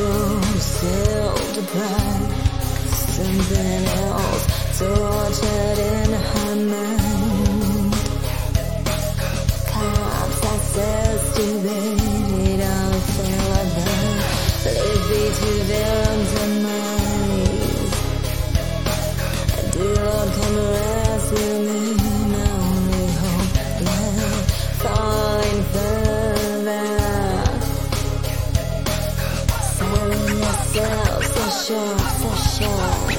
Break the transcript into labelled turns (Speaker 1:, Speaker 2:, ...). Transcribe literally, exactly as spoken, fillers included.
Speaker 1: control, self-deprived, something else tortured in her mind. Cops access to bed, all fell apart, leave me to their own demise. Dear Lord, come rescue me, my only hope, yeah, falling further. Selling yourself so short, so short.